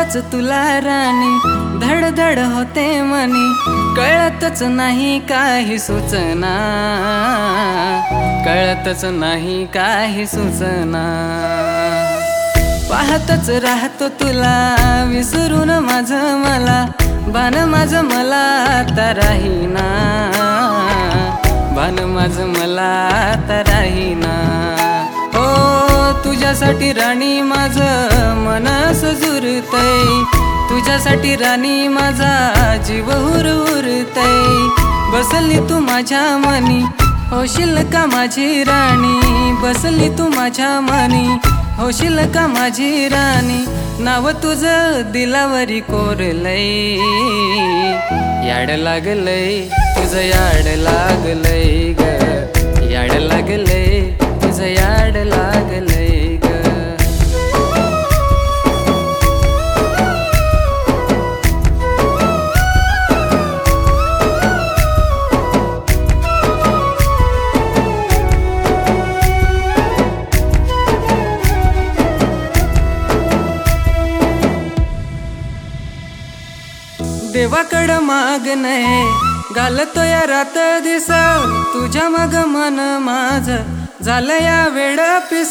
पाहताच तुला राणी धडधड होते मनी, कळतच नाही काही सूचना, कळतच नाही काही सूचना। पाहतच राहतो तुला विसरून माझं मला, भान माझं मला आता राहीना, भान माझं मला आता राहीना। हो तुझ्यासाठी राणी माझं मन जुरतय, तुझ्यासाठी राणी माझा जीव हुरहुरतय। बसली तू माझ्या मनी होशील का माझी राणी, बसली तू माझ्या मनी होशील का माझी राणी। नाव तुझं दिलावरी कोरलय, याड लागलय तुझं याड लागलय ग, याड लागलय तुझं याड लागलय ग। देवाकडं मागणय घालतो या रात दिस, तुझ्या मग मन माझ झालं या वेड पिस।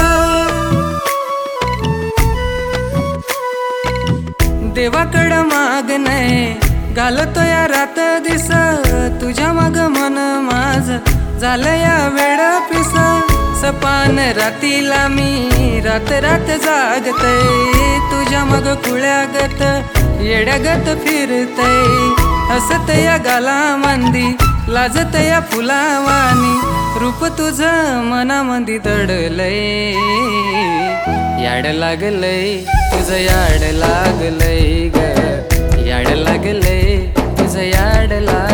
देवाकडं मागणय घालतो या रात दिस, तुझ्या मग मन माझ झालं या वेड पिस। सपान रातीला मी रात रात जागतय, तुझ्या मग कुळ्यागत येड्यागत फिरतय। हसत या गालामंदी लाजत या फुलावानी, रूप तुझं मनामंदी दडलय, याड लागलय तुझं याड लागलय ग, याड लागलय तुझं याड लागलय।